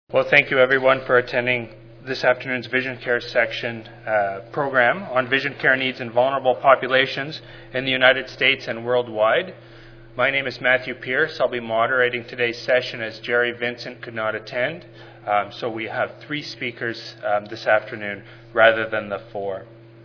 Well, thank you everyone for attending this afternoon's Vision Care section program on vision care needs in vulnerable populations in the United States and worldwide. My name is Matthew Pierce. I'll be moderating today's session as Jerry Vincent could not attend. So we have 3 speakers this afternoon rather than the 4.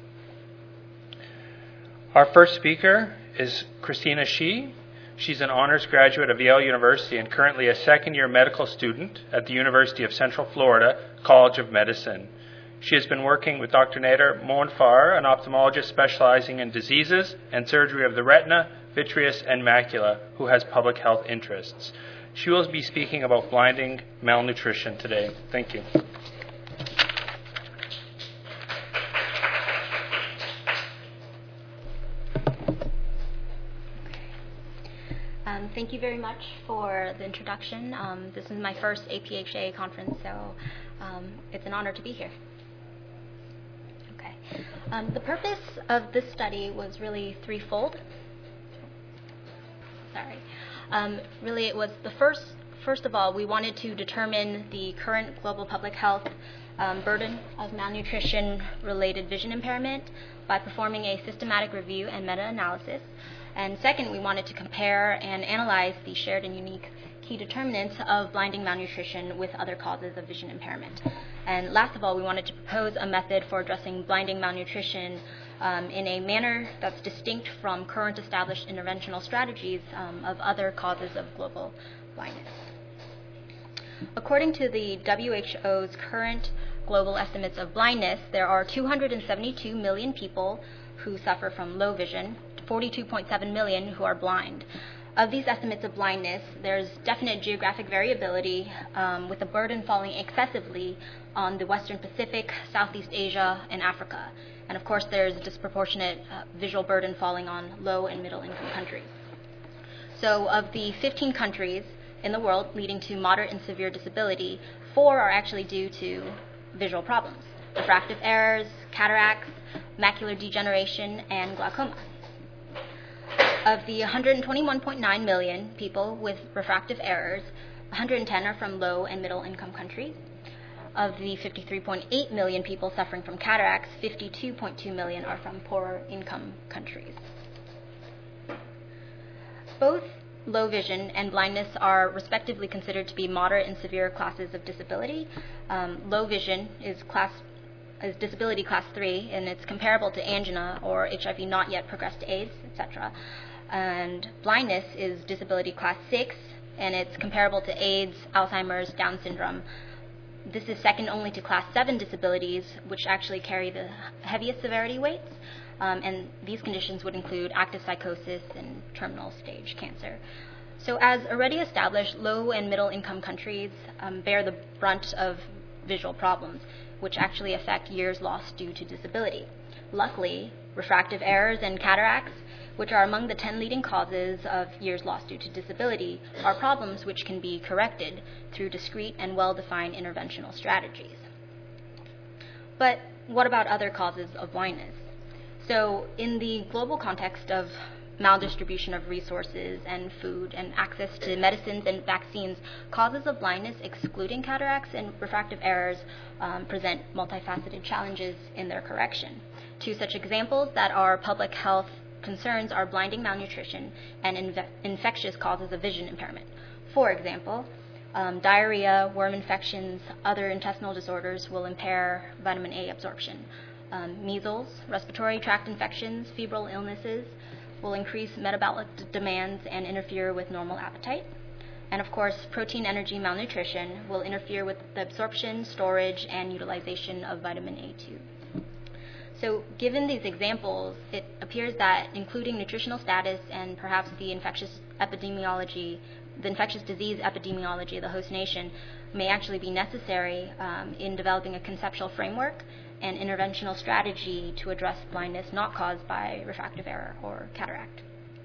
Our first speaker is Christina Shi. She's an honors graduate of Yale University and currently a second-year medical student at the University of Central Florida College of Medicine. She has been working with Dr. Nader Moanfar, an ophthalmologist specializing in diseases and surgery of the retina, vitreous, and macula, who has public health interests. She will be speaking about blinding malnutrition today. Thank you. Thank you very much for the introduction. This is my first APHA conference, so it's an honor to be here. Okay. The purpose of this study was really threefold. Really, it was first of all, we wanted to determine the current global public health burden of malnutrition-related vision impairment by performing a systematic review and meta-analysis. And second, we wanted to compare and analyze the shared and unique key determinants of blinding malnutrition with other causes of vision impairment. And last of all, we wanted to propose a method for addressing blinding malnutrition in a manner that's distinct from current established interventional strategies of other causes of global blindness. According to the WHO's current global estimates of blindness, there are 272 million people who suffer from low vision, 42.7 million who are blind. Of these estimates of blindness, there's definite geographic variability, with the burden falling excessively on the Western Pacific, Southeast Asia, and Africa. And of course, there's disproportionate visual burden falling on low and middle income countries. So of the 15 countries in the world leading to moderate and severe disability, 4 are actually due to visual problems: refractive errors, cataracts, macular degeneration, and glaucoma. Of the 121.9 million people with refractive errors, 110 are from low and middle income countries. Of the 53.8 million people suffering from cataracts, 52.2 million are from poorer income countries. Both low vision and blindness are respectively considered to be moderate and severe classes of disability. Low vision is disability class 3, and it's comparable to angina or HIV not yet progressed to AIDS, etc. And blindness is disability class 6, and it's comparable to AIDS, Alzheimer's, Down syndrome. This is second only to class 7 disabilities, which actually carry the heaviest severity weights, and these conditions would include active psychosis and terminal stage cancer. So as already established, low and middle income countries bear the brunt of visual problems, which actually affect years lost due to disability. Luckily, refractive errors and cataracts, which are among the 10 leading causes of years lost due to disability, are problems which can be corrected through discrete and well-defined interventional strategies. But what about other causes of blindness? So in the global context of maldistribution of resources and food and access to medicines and vaccines, causes of blindness, excluding cataracts and refractive errors, present multifaceted challenges in their correction. 2 such examples that are public health concerns are blinding malnutrition and infectious causes of vision impairment. For example, diarrhea, worm infections, other intestinal disorders will impair vitamin A absorption. Measles, respiratory tract infections, febrile illnesses will increase metabolic demands and interfere with normal appetite. And of course, protein energy malnutrition will interfere with the absorption, storage, and utilization of vitamin A2. So given these examples, it appears that including nutritional status and perhaps the infectious disease epidemiology of the host nation may actually be necessary in developing a conceptual framework and interventional strategy to address blindness not caused by refractive error or cataract.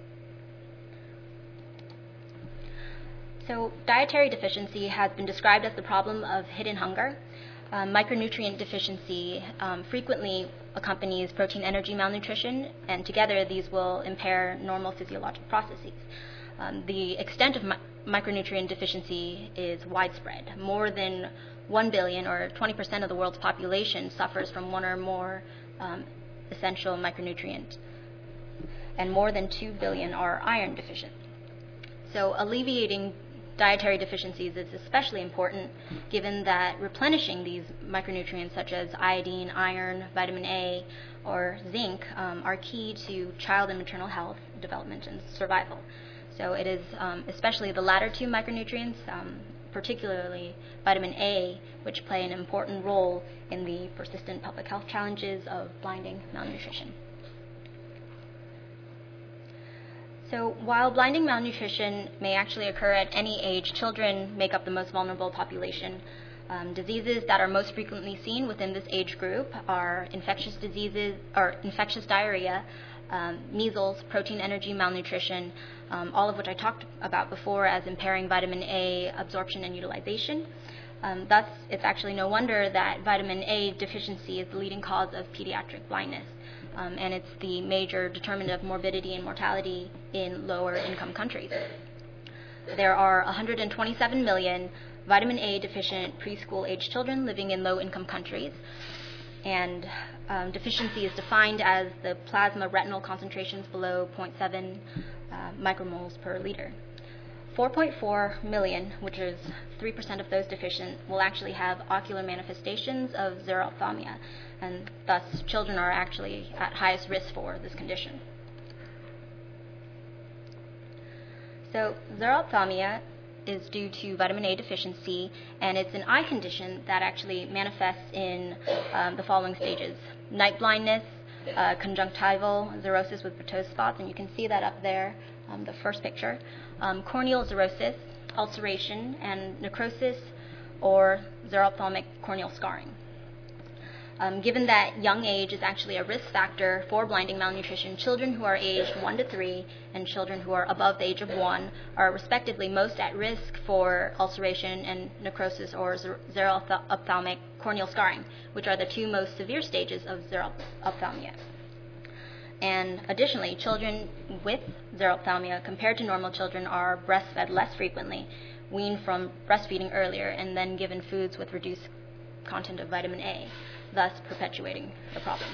So dietary deficiency has been described as the problem of hidden hunger. Micronutrient deficiency frequently accompanies protein energy malnutrition, and together these will impair normal physiologic processes. The extent of micronutrient deficiency is widespread. More than 1 billion, or 20% of the world's population, suffers from one or more essential micronutrient, and more than 2 billion are iron deficient. So alleviating dietary deficiencies is especially important given that replenishing these micronutrients such as iodine, iron, vitamin A, or zinc are key to child and maternal health, development, and survival. So it is especially the latter two micronutrients, particularly vitamin A, which play an important role in the persistent public health challenges of blinding malnutrition. So while blinding malnutrition may actually occur at any age, children make up the most vulnerable population. Diseases that are most frequently seen within this age group are infectious diseases or infectious diarrhea, measles, protein energy malnutrition, all of which I talked about before as impairing vitamin A absorption and utilization. Thus, it's actually no wonder that vitamin A deficiency is the leading cause of pediatric blindness, and it's the major determinant of morbidity and mortality in lower income countries. There are 127 million vitamin A deficient preschool age children living in low income countries, and deficiency is defined as the plasma retinal concentrations below 0.7 micromoles per liter. 4.4 million, which is 3% of those deficient, will actually have ocular manifestations of xerophthalmia, and thus children are actually at highest risk for this condition. So xerophthalmia is due to vitamin A deficiency, and it's an eye condition that actually manifests in the following stages: night blindness, conjunctival xerosis with ptosis spots, and you can see that up there, the first picture, corneal xerosis, ulceration, and necrosis or xerophthalmic corneal scarring. Given that young age is actually a risk factor for blinding malnutrition, children who are aged 1 to 3 and children who are above the age of 1 are respectively most at risk for ulceration and necrosis or xerophthalmic corneal scarring, which are the two most severe stages of xerophthalmia. And additionally, children with xerophthalmia compared to normal children are breastfed less frequently, weaned from breastfeeding earlier, and then given foods with reduced content of vitamin A, thus perpetuating the problem.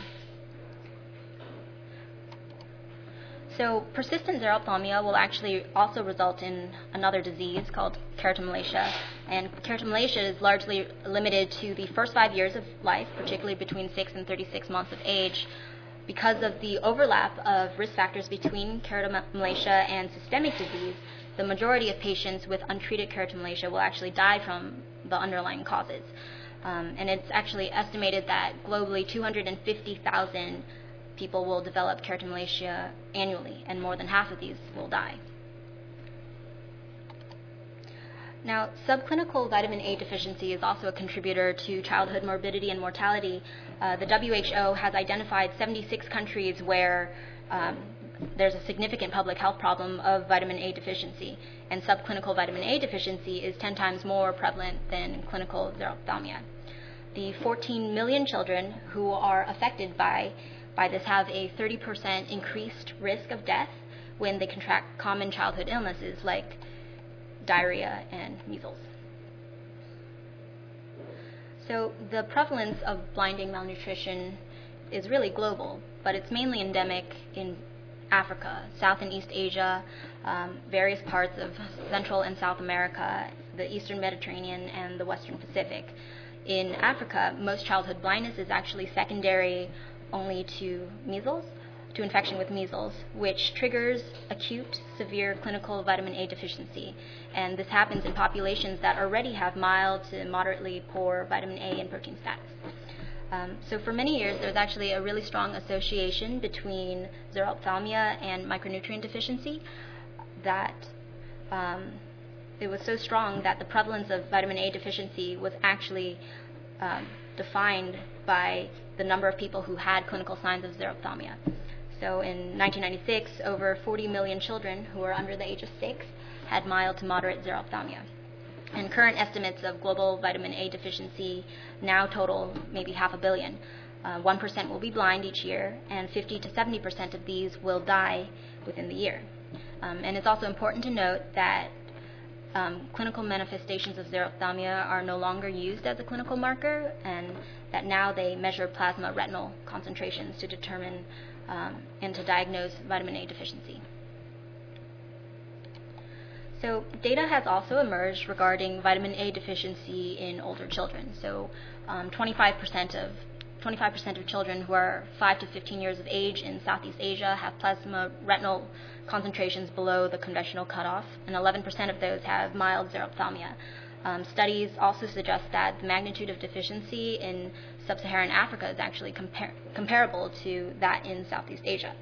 So persistent xerophthalmia will actually also result in another disease called keratomalacia, and keratomalacia is largely limited to the first 5 years of life, particularly between 6 and 36 months of age. Because of the overlap of risk factors between keratomalacia and systemic disease, the majority of patients with untreated keratomalacia will actually die from the underlying causes. And it's actually estimated that globally 250,000 people will develop keratomalacia annually, and more than half of these will die. Now, subclinical vitamin A deficiency is also a contributor to childhood morbidity and mortality. The WHO has identified 76 countries where there's a significant public health problem of vitamin A deficiency, and subclinical vitamin A deficiency is 10 times more prevalent than clinical xerophthalmia. The 14 million children who are affected by this have a 30% increased risk of death when they contract common childhood illnesses like diarrhea and measles. So the prevalence of blinding malnutrition is really global, but it's mainly endemic in Africa, South and East Asia, various parts of Central and South America, the Eastern Mediterranean, and the Western Pacific. In Africa, most childhood blindness is actually secondary only to measles, to infection with measles, which triggers acute, severe clinical vitamin A deficiency. And this happens in populations that already have mild to moderately poor vitamin A and protein status. So for many years, there's actually a really strong association between xerophthalmia and micronutrient deficiency that it was so strong that the prevalence of vitamin A deficiency was actually defined by the number of people who had clinical signs of xerophthalmia. So in 1996, over 40 million children who were under the age of 6 had mild to moderate xerophthalmia. And current estimates of global vitamin A deficiency now total maybe 500 million. 1% will be blind each year, and 50 to 70% of these will die within the year. And it's also important to note that clinical manifestations of xerophthalmia are no longer used as a clinical marker, and that now they measure plasma retinal concentrations to determine and to diagnose vitamin A deficiency. So data has also emerged regarding vitamin A deficiency in older children. So 25% of children who are 5 to 15 years of age in Southeast Asia have plasma retinal concentrations below the conventional cutoff, and 11% of those have mild xerophthalmia. Studies also suggest that the magnitude of deficiency in sub-Saharan Africa is actually comparable to that in Southeast Asia.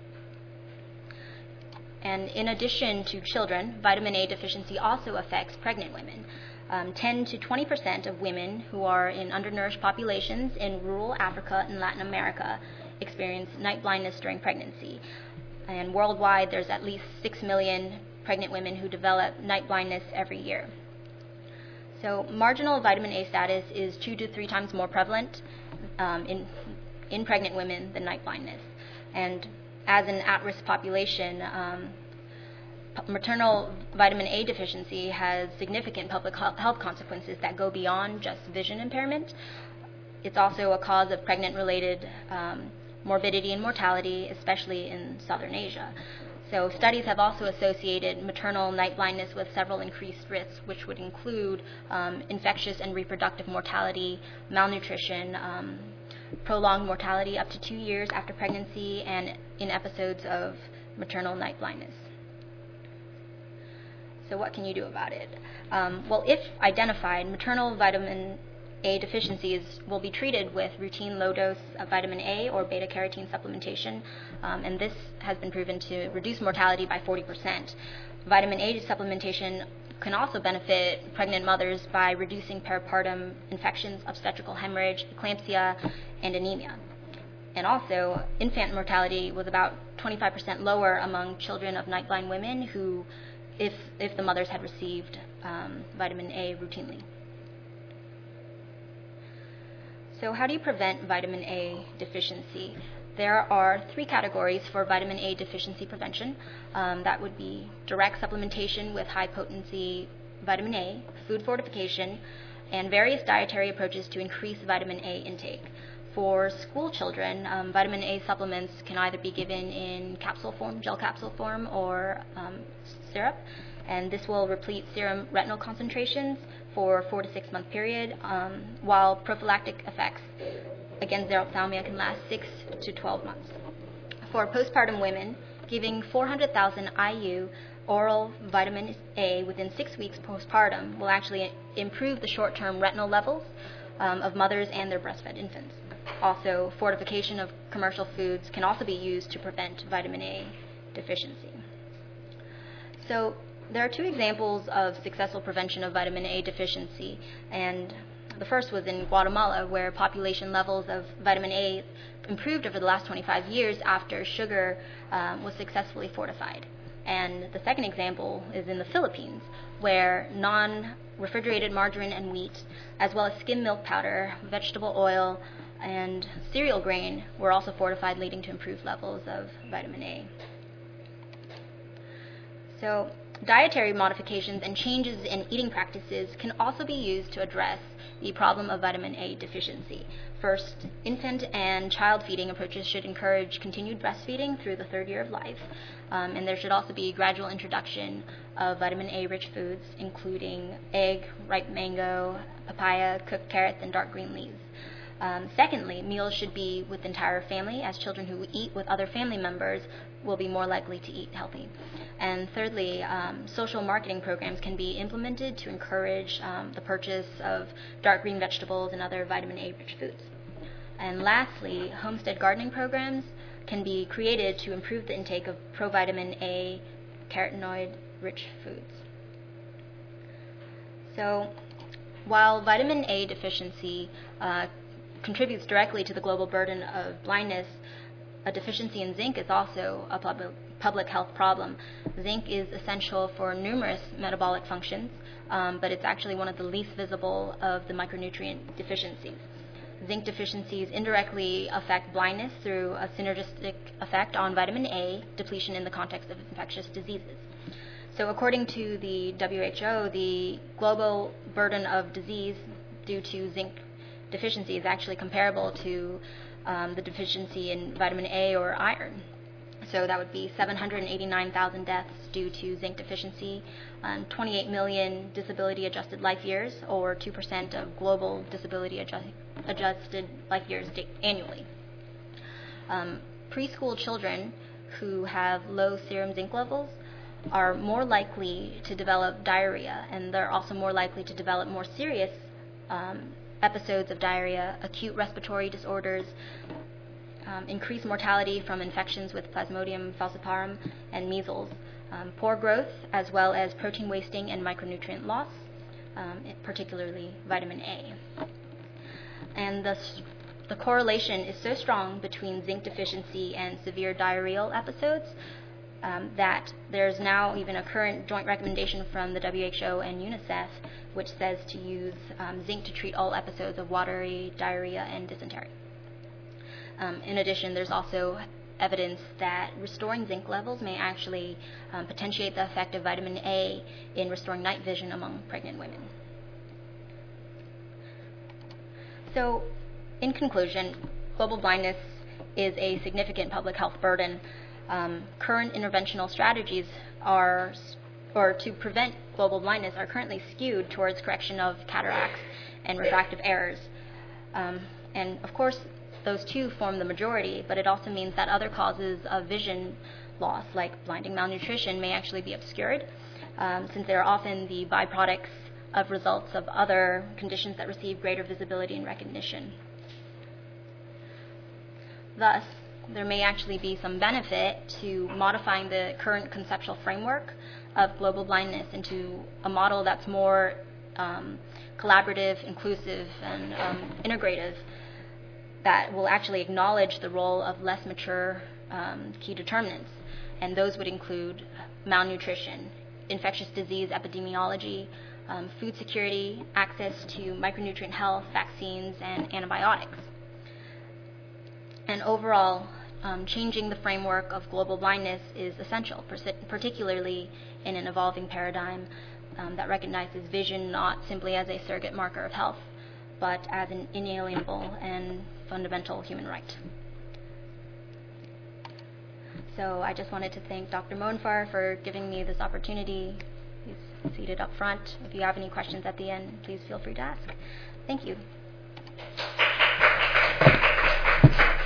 And in addition to children, vitamin A deficiency also affects pregnant women. 10 to 20% of women who are in undernourished populations in rural Africa and Latin America experience night blindness during pregnancy. And worldwide, there's at least 6 million pregnant women who develop night blindness every year. So marginal vitamin A status is 2 to 3 times more prevalent in pregnant women than night blindness. And as an at-risk population, maternal vitamin A deficiency has significant public health consequences that go beyond just vision impairment. It's also a cause of pregnant-related morbidity and mortality, especially in Southern Asia. So studies have also associated maternal night blindness with several increased risks, which would include infectious and reproductive mortality, malnutrition, prolonged mortality up to 2 years after pregnancy, and in episodes of maternal night blindness. So what can you do about it? Well, if identified, maternal vitamin A deficiencies will be treated with routine low-dose vitamin A or beta-carotene supplementation, and this has been proven to reduce mortality by 40%. Vitamin A supplementation can also benefit pregnant mothers by reducing peripartum infections, obstetrical hemorrhage, eclampsia, and anemia. And also, infant mortality was about 25% lower among children of night-blind women who, if the mothers had received vitamin A routinely. So how do you prevent vitamin A deficiency? There are 3 categories for vitamin A deficiency prevention. That would be direct supplementation with high-potency vitamin A, food fortification, and various dietary approaches to increase vitamin A intake. For school children, vitamin A supplements can either be given in capsule form, gel capsule form, or syrup, and this will replete serum retinal concentrations for 4 to 6 month period, while prophylactic effects against xerophthalmia can last 6 to 12 months. For postpartum women, giving 400,000 IU oral vitamin A within 6 weeks postpartum will actually improve the short-term retinal levels of mothers and their breastfed infants. Also, fortification of commercial foods can also be used to prevent vitamin A deficiency. So there are 2 examples of successful prevention of vitamin A deficiency, and the first was in Guatemala, where population levels of vitamin A improved over the last 25 years after sugar was successfully fortified. And the second example is in the Philippines, where non-refrigerated margarine and wheat, as well as skim milk powder, vegetable oil, and cereal grain were also fortified, leading to improved levels of vitamin A. So dietary modifications and changes in eating practices can also be used to address the problem of vitamin A deficiency. First, infant and child feeding approaches should encourage continued breastfeeding through the 3rd year of life, and there should also be gradual introduction of vitamin A-rich foods, including egg, ripe mango, papaya, cooked carrots, and dark green leaves. Secondly, meals should be with the entire family, as children who eat with other family members will be more likely to eat healthy. And thirdly, social marketing programs can be implemented to encourage the purchase of dark green vegetables and other vitamin A-rich foods. And lastly, homestead gardening programs can be created to improve the intake of provitamin A carotenoid-rich foods. So while vitamin A deficiency contributes directly to the global burden of blindness, a deficiency in zinc is also a public health problem. Zinc is essential for numerous metabolic functions, but it's actually one of the least visible of the micronutrient deficiencies. Zinc deficiencies indirectly affect blindness through a synergistic effect on vitamin A depletion in the context of infectious diseases. So according to the WHO, the global burden of disease due to zinc deficiency is actually comparable to the deficiency in vitamin A or iron. So that would be 789,000 deaths due to zinc deficiency, 28 million disability-adjusted life years, or 2% of global disability-adjusted life years annually. Preschool children who have low serum zinc levels are more likely to develop diarrhea, and they're also more likely to develop more serious episodes of diarrhea, acute respiratory disorders, increased mortality from infections with Plasmodium falciparum and measles, poor growth, as well as protein wasting and micronutrient loss, particularly vitamin A. And the correlation is so strong between zinc deficiency and severe diarrheal episodes that there's now even a current joint recommendation from the WHO and UNICEF which says to use zinc to treat all episodes of watery diarrhea and dysentery. In addition, there's also evidence that restoring zinc levels may actually potentiate the effect of vitamin A in restoring night vision among pregnant women. So, in conclusion, global blindness is a significant public health burden. Current interventional strategies to prevent global blindness are currently skewed towards correction of cataracts and refractive errors. And of course, those two form the majority, but it also means that other causes of vision loss, like blinding malnutrition, may actually be obscured, since they are often the byproducts of results of other conditions that receive greater visibility and recognition. Thus, there may actually be some benefit to modifying the current conceptual framework of global blindness into a model that's more collaborative, inclusive, and integrative, that will actually acknowledge the role of less mature key determinants. And those would include malnutrition, infectious disease epidemiology, food security, access to micronutrient health, vaccines, and antibiotics. And overall, changing the framework of global blindness is essential, particularly in an evolving paradigm that recognizes vision not simply as a surrogate marker of health, but as an inalienable and fundamental human right. So I just wanted to thank Dr. Monfar for giving me this opportunity. He's seated up front. If you have any questions at the end, please feel free to ask. Thank you.